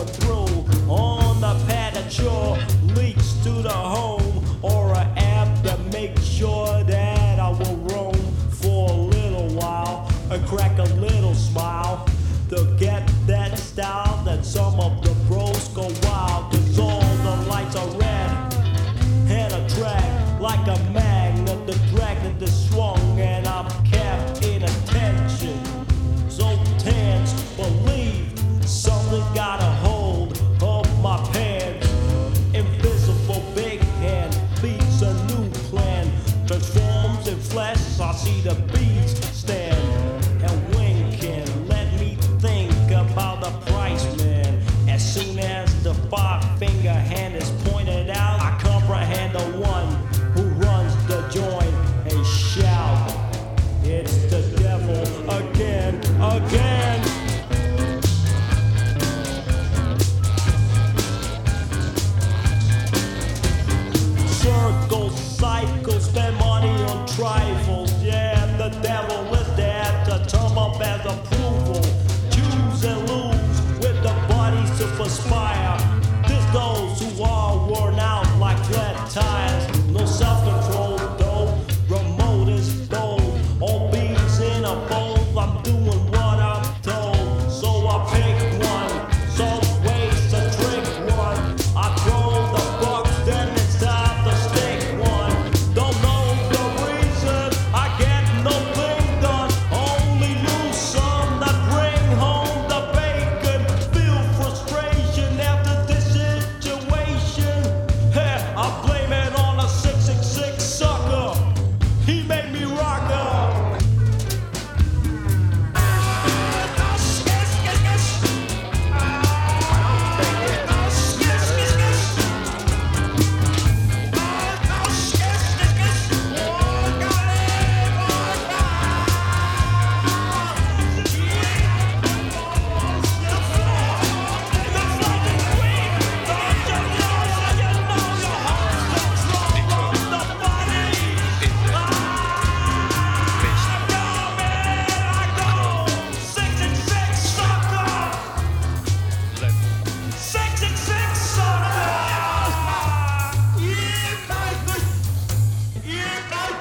through on the padded shore leads to the home or an app that makes sure that I will roam for a little while and crack a little smile to get that style that some of the bros go wild. Cause all the lights are red and a track like a magnet, the dragnet is swung and I'm kept in attention. So tense, believe something got a hold of my pants. Invisible big hand beats a new plan, transforms in flesh. I see the beast stand and winking. Let me think about the price, man. As soon as the 5-finger hand is pointed out, I comprehend the one who runs the joint and shout, it's the devil again, again. Circles, cycles, spend money on trifles. Yeah, the devil is there to turn up as approval. Choose and lose with the bodies to perspire.